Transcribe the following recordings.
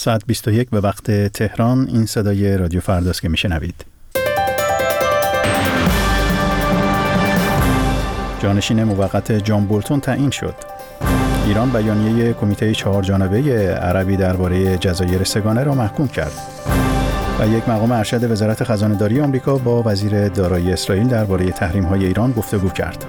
ساعت 21 به وقت تهران. این صدای رادیو فرداست که میشنوید. جانشین موقت جان بولتون تعیین شد. ایران بیانیه کمیته 4 جانبه عربی درباره جزایر سه‌گانه را محکوم کرد. و یک مقام ارشد وزارت خزانه‌داری آمریکا با وزیر دارایی اسرائیل درباره تحریم‌های ایران گفتگو کرد.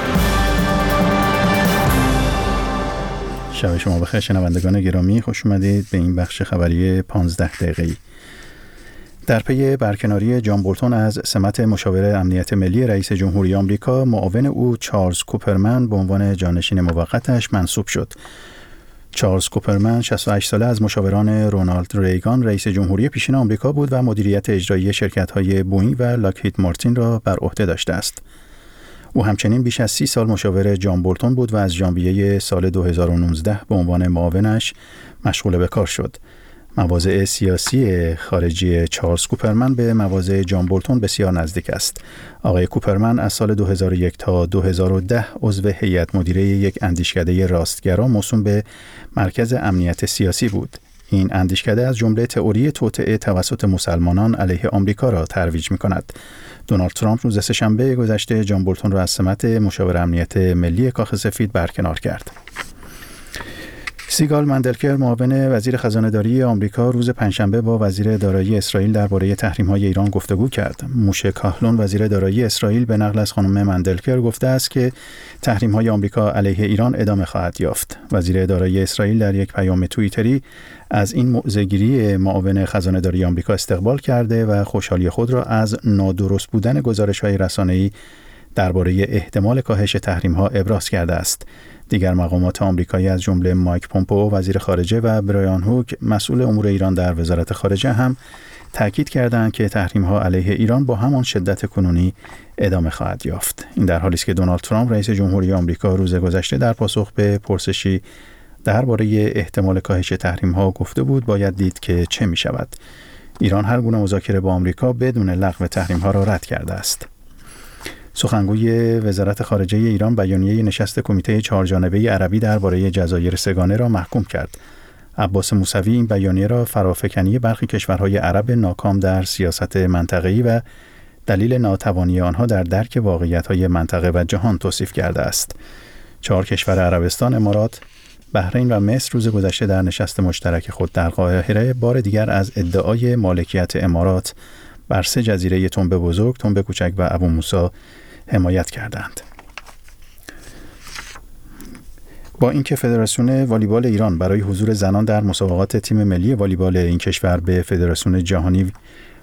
شب شما بخیر شنوندگان گرامی، خوش اومدید به این بخش خبری 15 دقیقه‌ای. در پی برکناری جان بولتون از سمت مشاور امنیت ملی رئیس جمهوری آمریکا، معاون او چارلز کوپرمن به عنوان جانشین موقتش منصوب شد. چارلز کوپرمن 68 ساله از مشاوران رونالد ریگان رئیس جمهوری پیشین آمریکا بود و مدیریت اجرایی شرکت‌های بوئینگ و لاکهید مارتین را بر عهده داشته است. او همچنین بیش از 30 سال مشاور جان بولتون بود و از ژانویه سال 2019 به عنوان معاونش مشغول به کار شد. مواضع سیاسی خارجی چارلز کوپرمن به مواضع جان بولتون بسیار نزدیک است. آقای کوپرمن از سال 2001 تا 2010 عضو هیئت مدیره یک اندیشکده راستگرا موسوم به مرکز امنیت سیاسی بود. این اندیشکده از جمله تئوری توطئه توسط مسلمانان علیه آمریکا را ترویج می‌کند. دونالد ترامپ روز سه‌شنبه گذشته جان بولتون را از سمت مشاور امنیت ملی کاخ سفید برکنار کرد. سیگال مندلکر معاون وزیر خزانه‌داری آمریکا روز پنجشنبه با وزیر دارایی اسرائیل درباره تحریم‌های ایران گفتگو کرد. موشه کاهلون وزیر دارایی اسرائیل به نقل از خانم مندلکر گفته است که تحریم‌های آمریکا علیه ایران ادامه خواهد یافت. وزیر دارایی اسرائیل در یک پیام توییتری از این موضع‌گیری معاون خزانه‌داری آمریکا استقبال کرده و خوشحالی خود را از نادرست بودن گزارش‌های رسانه‌ای درباره احتمال کاهش تحریم‌ها ابراز کرده است. دیگر مقامات آمریکایی از جمله مایک پومپئو وزیر خارجه و برایان هوک مسئول امور ایران در وزارت خارجه هم تاکید کردند که تحریم‌ها علیه ایران با همان شدت کنونی ادامه خواهد یافت. این در حالی است که دونالد ترامپ رئیس جمهوری آمریکا روز گذشته در پاسخ به پرسشی درباره احتمال کاهش تحریم‌ها گفته بود باید دید که چه می‌شود. ایران هر گونه مذاکره با آمریکا بدون لغو تحریم‌ها را رد کرده است. سخنگوی وزارت خارجه ایران بیانیه نشست کمیته 4 جانبه عربی درباره جزایر سه‌گانه را محکوم کرد. عباس موسوی این بیانیه را فرافکنی برخی کشورهای عرب ناکام در سیاست منطقه‌ای و دلیل ناتوانی آنها در درک واقعیت‌های منطقه و جهان توصیف کرده است. 4 کشور عربستان، امارات، بحرین و مصر روز گذشته در نشست مشترک خود در قاهره بار دیگر از ادعای مالکیت امارات بر 3 جزیره تنبه بزرگ، تنبه کوچک و ابو موسی حمایت کردند. با اینکه فدراسیون والیبال ایران برای حضور زنان در مسابقات تیم ملی والیبال این کشور به فدراسیون جهانی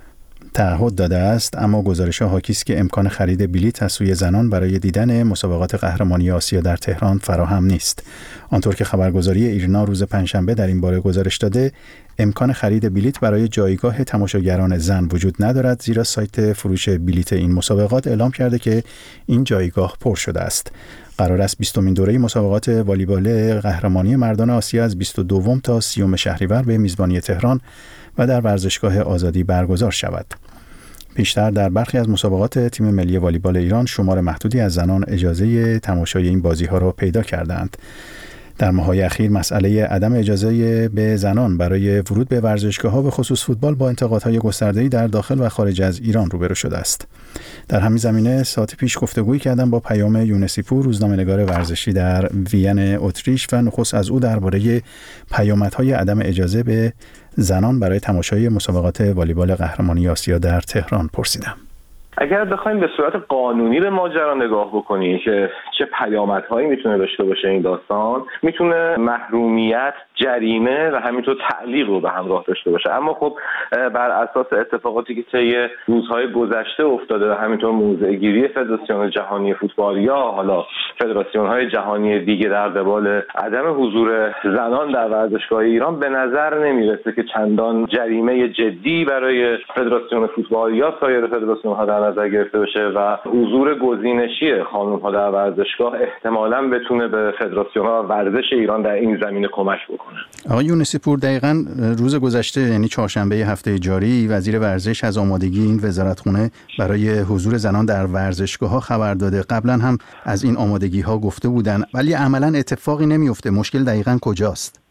تعهد داده است، اما گزارش‌ها حاکی است که امکان خرید بلیط از سوی زنان برای دیدن مسابقات قهرمانی آسیا در تهران فراهم نیست. آنطور که خبرگزاری ایرنا روز پنجشنبه در این باره گزارش داده، امکان خرید بلیط برای جایگاه تماشاگران زن وجود ندارد، زیرا سایت فروش بلیط این مسابقات اعلام کرده که این جایگاه پر شده است. قرار است 20مین دوره مسابقات والیبال قهرمانی مردان آسیا از 22 تا 30 شهریور به میزبانی تهران و در ورزشگاه آزادی برگزار شود. پیشتر در برخی از مسابقات تیم ملی والیبال ایران شمار محدودی از زنان اجازه تماشای این بازی‌ها را پیدا کردند. در ماه‌های اخیر مسئله عدم اجازه به زنان برای ورود به ورزشگاه‌ها به خصوص فوتبال با انتقادهای گسترده‌ای در داخل و خارج از ایران روبرو شده است. در همین زمینه ساعت پیش گفتگویی کردم با پیام یونسیپور، روزنامه‌نگار ورزشی در وین اتریش، و نخست از او درباره پیامدهای عدم اجازه به زنان برای تماشای مسابقات والیبال قهرمانی آسیا در تهران پرسیدم. اگر بخوایم به صورت قانونی به ماجرا نگاه بکنیم که چه پیامدهایی میتونه داشته باشه این داستان، میتونه محرومیت، جریمه و همینطور تعلیق رو به همراه داشته باشه. اما خب بر اساس اتفاقاتی که طی روزهای گذشته افتاده و همینطور موضع‌گیری فدراسیون جهانی فوتبال یا حالا فدراسیون‌های جهانی دیگه در قبال عدم حضور زنان در ورزشگاه ایران، به نظر نمیرسه که چندان جریمه جدی برای فدراسیون فوتبال یا سایر فدراسیون‌ها در نظر گرفته بشه و حضور گزینشی خانم‌ها در ورزشگاه احتمالاً بتونه به فدراسیون‌ها و ورزش ایران در این زمینه کمک بکنه. آقای یونسیپور، دقیقاً روز گذشته یعنی چهارشنبه هفته جاری وزیر ورزش از آمادگی این وزارتخونه برای حضور زنان در ورزشگاه‌ها خبر داده. قبلا هم از این آمادگی‌ها گفته بودن، ولی عملاً اتفاقی نمیفته. مشکل دقیقاً کجاست؟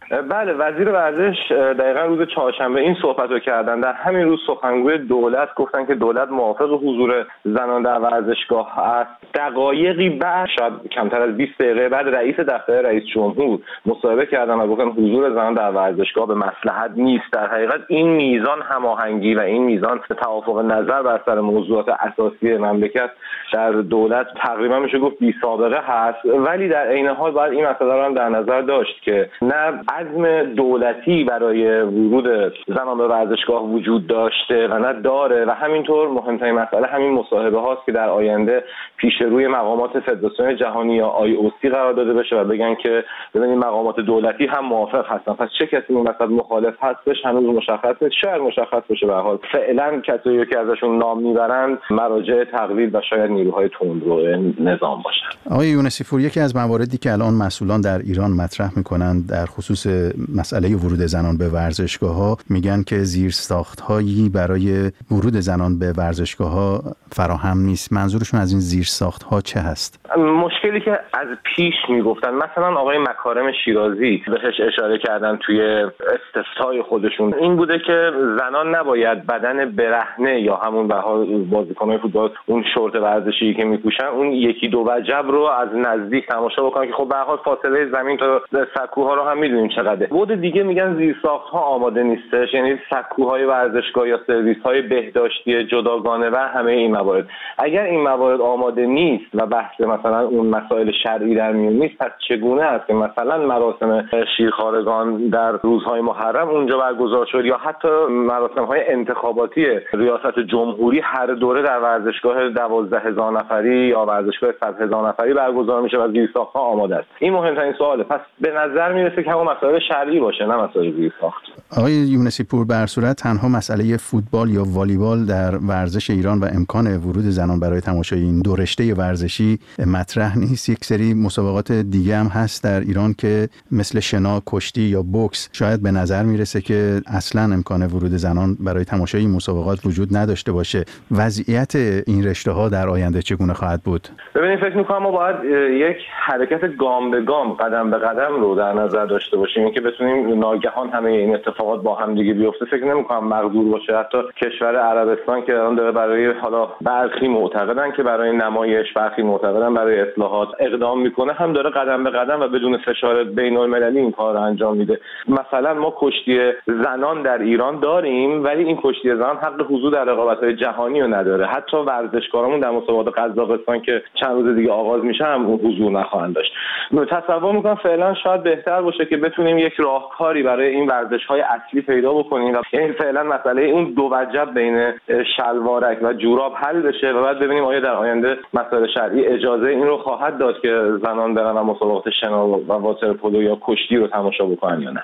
بله، وزیر ورزش دقیقاً روز چهارشنبه این صحبت رو کردن. در همین روز سخنگوی دولت گفتن که دولت موافق حضور زنان در ورزشگاه است. دقایقی بعد، شاید کمتر از 20 دقیقه بعد، رئیس دفتر رئیس جمهور مصاحبه کردن و گفتن حضور زنان در ورزشگاه به مصلحت نیست. در حقیقت این میزان هماهنگی و این میزان توافق نظر بر سر موضوعات اساسی مملکت در دولت تقریبا میشه گفت بی سابقه هست، ولی در عین حال باید این مسئله رو هم در نظر داشت که نه عزم دولتی برای ورود زنان به ورزشگاه وجود داشته و نه داره و همینطور مهمترین مسئله همین مصاحبه هاست که در آینده پیش روی مقامات فدراسیون جهانی یا IOC قرار داده بشه و بگن که ببینید مقامات دولتی هم موافق هستن، پس چه کسی این وسط مخالف هستش هنوز مشخص نیست. شاید مشخص بشه. به هر حال فعلا کسایی که ازشون نام میبرند مراجع تقلید و شاید نیروهای تندرو نظام باشن. آقای یونسی پور، یکی از مواردی که الان مسئولان در ایران مطرح میکنند در خصوص مسئله ورود زنان به ورزشگاه‌ها، میگن که زیرساخت‌هایی برای ورود زنان به ورزشگاه‌ها فراهم نیست. منظورشون از این زیرساخت‌ها چه هست؟ مشکلی که از پیش میگفتن، مثلا آقای مکارم شیرازی بهش اشاره کردن توی استفتای خودشون، این بوده که زنان نباید بدن برهنه یا همون به حال بازیکن‌های فوتبال اون شورت ورزشی که میپوشن اون یکی دو وجب رو از نزدیک تماشا بکنن که خب به هر حال فاصله زمین تا سکوها رو هم میدونیم چقدره. بود دیگه میگن زیرساخت‌ها آماده نیستش، یعنی سکوهای ورزشگاه یا سرویس‌های بهداشتی جداگانه و همه این موارد. اگر این موارد آماده نیست و بحث مثلا اون مسائل شرعی در میون نیست، پس چگونه است که مثلا مراسم شیرخوارگان در روزهای محرم اونجا برگزار شد یا حتی مراسم‌های انتخاباتی ریاست جمهوری هر دوره در ورزشگاه 12,000 نفری یا ورزشگاه 100,000 نفری برگزار میشه و زیرساخت‌ها آماده است؟ این مهمترین سواله. پس به نظر میرسه که همون مسائل شرعی باشه نه مسائل زیرساخت. آقای یونسی پور، به هر صورت تنها مسئله فوتبال یا والیبال در ورزش ایران و امکان ورود زنان برای تماشای این دو رشته ورزشی مطرح نیست. یک سری مسابقات دیگه هم هست در ایران که مثل شنا، کشتی یا بوکس شاید به نظر میرسه که اصلا امکان ورود زنان برای تماشای این مسابقات وجود نداشته باشه. وضعیت این رشته ها در آینده چگونه خواهد بود؟ ببینید، فکر می‌کنم ما باید یک حرکت گام به گام، قدم به قدم رو در نظر داشته باشیم. اینکه بتونیم ناگهان همه این اتفاقات با هم دیگه بیفته فکر نمی‌کنم مقدور باشه. حتی کشور عربستان که الان داره برای حالا برخی معتقدن که برای نمایش، برخی معتقدن برای اصلاحات اقدام میکنه، هم داره قدم به قدم و بدون فشار بین‌المللی این کار رو انجام میده. مثلا ما کشتی زنان در ایران داریم، ولی این کشتی زنان حق حضور در رقابت‌های جهانی رو نداره. حتی ورزشکارامون در مسابقات قزاقستان که چند روز دیگه آغاز میشه هم حضور نخواهند داشت. تصور میکنم فعلا شاید بهتر باشه که بتونیم یک راهکاری برای این ورزش‌های اصلی پیدا بکنیم، یعنی فعلا مسئله اون دو وجب بین شلوارک و جوراب حل بشه و بعد ببینیم آیا در آینده مسائل شرعی اجازه این رو خواهد داد که زنان برن و مسابقات شنا و واترپولو یا کشتی رو تماشا بکنن یا نه.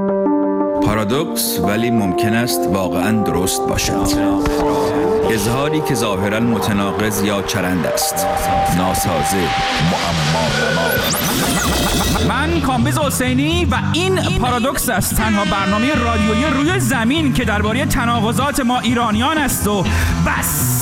پارادوکس ولی ممکن است واقعا درست باشد. اظهاری که ظاهرا متناقض یا چرند است، ناسازه، معما. من کامبیز حسینی و این پارادوکس است، تنها برنامه رادیویی روی زمین که درباره تناقضات ما ایرانیان است و بس.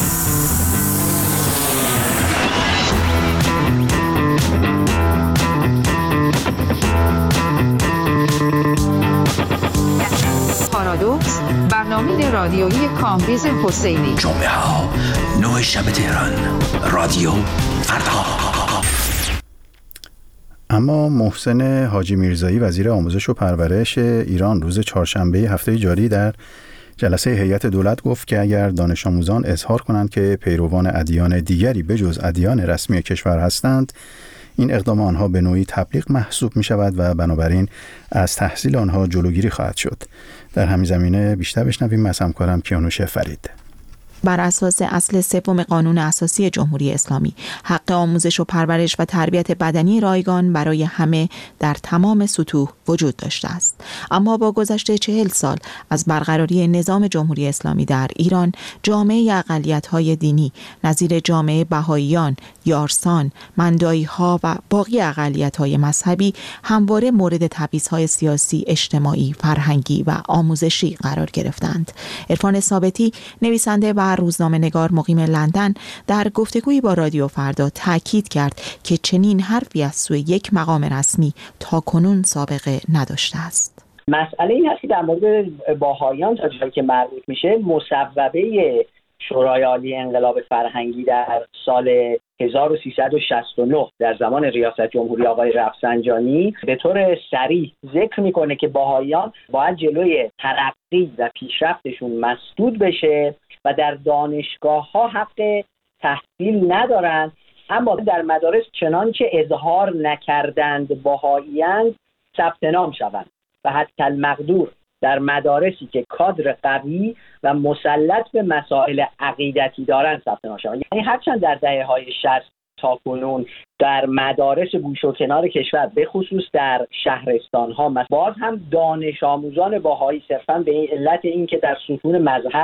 پارادوکس، برنامه رادیویی کامبیز حسینی. جمعه ها 9 شب تهران، رادیو فردا. اما محسن حاجی میرزایی وزیر آموزش و پرورش ایران روز چهارشنبه هفته جاری در جلسه هیئت دولت گفت که اگر دانش آموزان اظهار کنند که پیروان ادیان دیگری بجز ادیان رسمی کشور هستند، این اقدام آنها به نوعی تبلیغ محسوب می شود و بنابراین از تحصیل آنها جلوگیری خواهد شد. در همین زمینه بیشتر بشنویم از همکارم کیانوش فرید. بر اساس اصل سوم قانون اساسی جمهوری اسلامی، حق آموزش و پرورش و تربیت بدنی رایگان برای همه در تمام سطوح وجود داشته است. اما با گذشت 40 سال از برقراری نظام جمهوری اسلامی در ایران، جامعه اقلیت‌های دینی نظیر جامعه بهائیان، یارسان، مندایی‌ها و باقی اقلیت‌های مذهبی همواره مورد تبعیض‌های سیاسی، اجتماعی، فرهنگی و آموزشی قرار گرفتند. عرفان ثابتی، نویسنده و روزنامه‌نگار مقیم لندن در گفتگویی با رادیو فردا تاکید کرد که چنین حرفی از سوی یک مقام رسمی تاکنون سابقه نداشته است. مسئله این هست که در مورد باهائیان تا جایی که مربوط میشه، مصوبه شورای عالی انقلاب فرهنگی در سال 1369 در زمان ریاست جمهوری آقای رفسنجانی به طور صریح ذکر میکنه که باهائیان باید جلوی ترقی و پیشرفتشون مسدود بشه و در دانشگاه‌ها حق تحصیل ندارن، اما در مدارس چنانچه اظهار نکردند باهائیان ثبت نام شوند و حتی المقدور در مدارسی که کادر قوی و مسلط به مسائل عقیدتی دارند ثبت نام شوند. یعنی هرچند در دهه‌های 60 تا کنون در مدارس گوش و کنار کشور به خصوص در شهرستان‌ها باز هم دانش آموزان باهایی صرفاً به این علت اینکه در ستون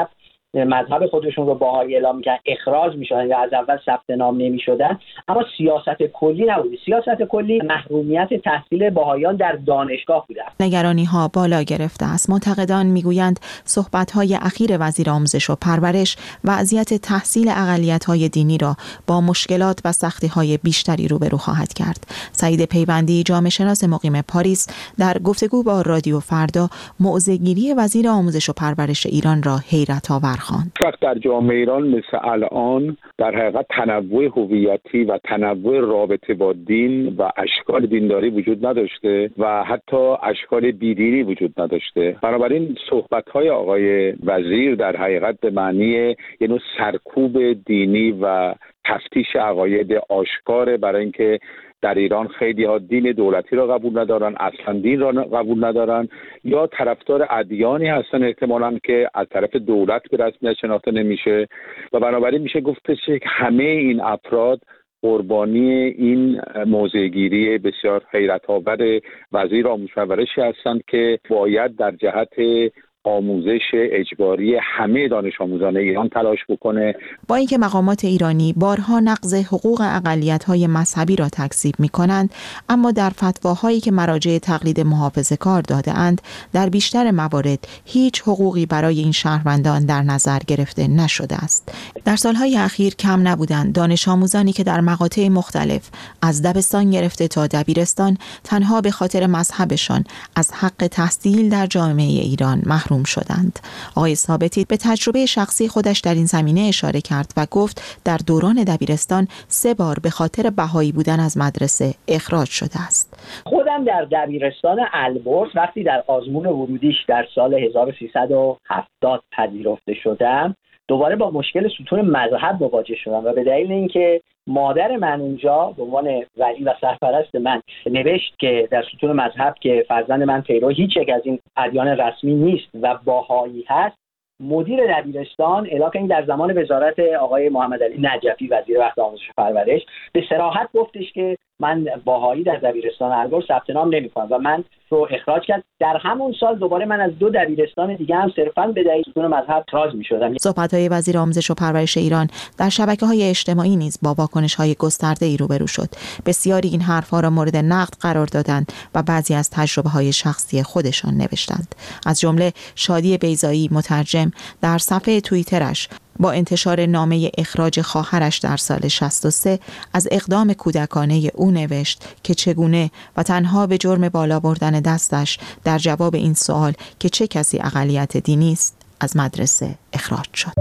مذهب خودشون رو باهایی اعلام می‌کردن اخراج می‌شدن یا از اول ثبت نام نمی‌شدن، اما سیاست کلی نبود. سیاست کلی محرومیت تحصیل باهایان در دانشگاه بوده. نگرانی‌ها بالا گرفته است. معتقدان می‌گویند صحبت‌های اخیر وزیر آموزش و پرورش وضعیت تحصیل اقلیت‌های دینی را با مشکلات و سختی‌های بیشتری روبرو خواهد کرد. سعید پیوندی، جامعه شناس مقیم پاریس، در گفتگو با رادیو فردا موضع‌گیری وزیر آموزش و پرورش ایران را حیرت‌آور خواند. وقت در جامعه ایران مثل الان در حقیقت تنوع هویتی و تنوع رابطه با دین و اشکال دینداری وجود نداشته و حتی اشکال بیدینی وجود نداشته. بنابراین صحبت‌های آقای وزیر در حقیقت به معنی یه نوع سرکوب دینی و تفتیش عقاید آشکاره، برای اینکه در ایران خیلی ها دین دولتی را قبول ندارن، اصلا دین را قبول ندارن، یا طرفدار ادیانی هستن احتمالاً که از طرف دولت به رسمیت شناخته نمیشه و بنابراین میشه گفتش که همه این افراد قربانی این موضع‌گیری بسیار حیرت‌آور وزیر آموزش و پرورشی هستند که باید در جهت آموزش اجباری همه دانش آموزان ایران تلاش بکنه. با اینکه مقامات ایرانی بارها نقض حقوق اقلیت‌های مذهبی را تکذیب می‌کنند، اما در فتواهایی که مراجع تقلید محافظه‌کار داده‌اند در بیشتر موارد هیچ حقوقی برای این شهروندان در نظر گرفته نشده است. در سالهای اخیر کم نبودند دانش آموزانی که در مقاطع مختلف از دبستان گرفته تا دبیرستان تنها به خاطر مذهبشان از حق تحصیل در جامعه ایران محروم شدند. آقای ثابتی به تجربه شخصی خودش در این زمینه اشاره کرد و گفت در دوران دبیرستان 3 بار به خاطر بهایی بودن از مدرسه اخراج شده است. خودم در دبیرستان البرز وقتی در آزمون ورودیش در سال 1370 پذیرفته شدم، دوباره با مشکل ستون مذهب مواجه شدم و به دلیل اینکه مادر من اونجا به عنوان ولی و سرپرست من نوشت که در ستون مذهب که فرزند من پیرو هیچ یک از این ادیان رسمی نیست و باهایی هست، مدیر دبیرستان علاوه در زمان وزارت آقای محمد علی نجفی وزیر وقت آموزش و پرورش به صراحت گفتش که من باهایی در دبیرستان البرز ثبت نام نمی‌کنم و من رو اخراج کرد. در همون سال دوباره من از 2 دبیرستان دیگه هم صرفاً به دلیل ستون مذهب اخراج می‌شدم. صحبت‌های وزیر آموزش و پرورش ایران در شبکه‌های اجتماعی نیز با واکنش‌های گسترده‌ای روبرو شد. بسیاری این حرف‌ها را مورد نقد قرار دادند و بعضی از تجربه‌های شخصی خودشان نوشتند. از جمله شادی بیضایی مترجم در صفحه توییترش با انتشار نامه اخراج خواهرش در سال 63 از اقدام کودکانه او نوشت که چگونه و تنها به جرم بالا بردن دستش در جواب این سوال که چه کسی اقلیت دینی است از مدرسه اخراج شد.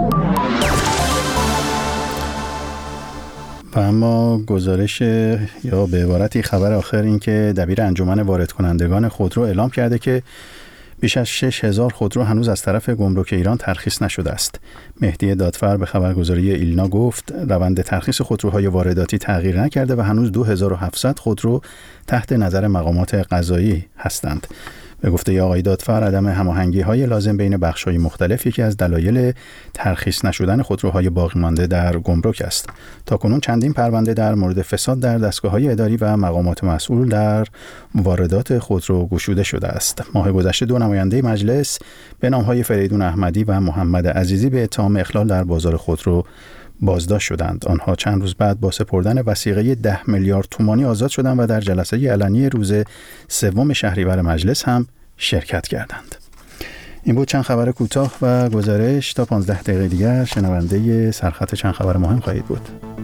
و اما گزارش یا به عبارتی خبر آخر این که دبیر انجمن وارد کنندگان خودرو اعلام کرده که بیش از 6000 خودرو هنوز از طرف گمرک ایران ترخیص نشده است. مهدی دادفر به خبرگزاری ایلنا گفت روند ترخیص خودروهای وارداتی تغییر نکرده و هنوز 2700 خودرو تحت نظر مقامات قضایی هستند. به گفته آقای دادفر عدم هماهنگی‌های لازم بین بخش‌های مختلف یکی از دلایل ترخیص نشدن خودروهای باقی مانده در گمرک است. تاکنون چندین پرونده در مورد فساد در دستگاه‌های اداری و مقامات مسئول در واردات خودرو گشوده شده است. ماه گذشته 2 نماینده مجلس به نام‌های فریدون احمدی و محمد عزیزی به اتهام اخلال در بازار خودرو بازداشت شدند. آنها چند روز بعد با سپردن وثیقه 10 میلیارد تومانی آزاد شدند و در جلسه علنی روز 3 شهریور مجلس هم شرکت کردند. این بود چند خبر کوتاه و گزارش. تا 15 دقیقه دیگر شنونده سرخط چند خبر مهم خواهید بود.